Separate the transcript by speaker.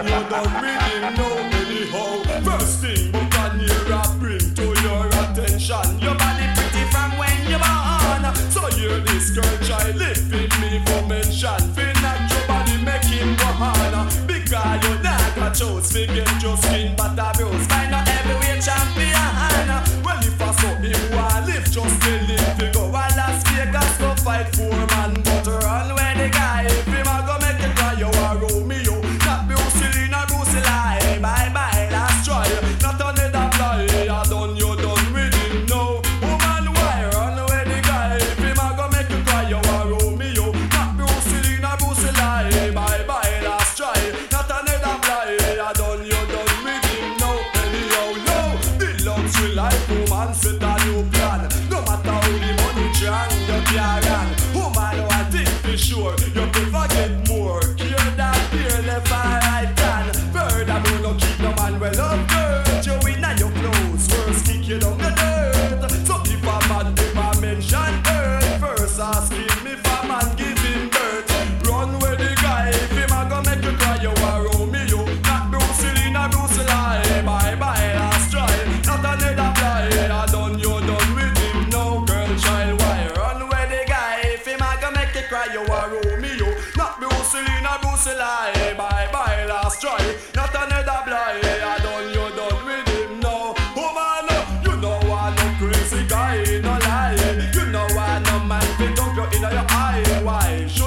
Speaker 1: done, you done with him now anyhow. First thing Buccaneer bring to your attention. Your body pretty from when you born. So hear this girl try lifting me for mention. Feel like your body make him go on. Because you not a choose to get your skin but a bruise. Find out heavyweight champion. Well if I saw him want lift, just tell him to go. While Las Vegas go fight 4-man, but run where the guy. If him a go make it cry, you a Romeo. Not Bruce Lee, not Bruce Lee. Bye bye, last try. Not another fly. I done, you done with him now. Woman, why run where the guy? If him a go make it cry, you a Romeo. Not Bruce Lee, not Bruce Lee. Bye bye, last try. Not another fly. I done, you done with him now. Anyhow, no. The luxury life, woman, set a new plan. No matter how the money drunk, you can't run. Woman, one thing for sure, you prefer get more. Care that fear left and right hand. Furthermore, no keep no man well up dirt. You in and your clothes, first kick you down the dirt. So if a man never mention earth, first ask him if a man give him birth. Run with the guy, if him a go make you cry, you a Romeo. Not Bruce Lee, not Bruce Lee. Bye bye, last try. Not another fly. I done, you done with him now, girl, child. Why run with the guy? If him a go make you cry, you a Romeo. Not Bruce Lee, not Bruce Lee. Bye bye, last try. Not another fly. I done, you done with him now. Woman, you know I no crazy guy, no lie. You know I no man fit up you in your eye. Why?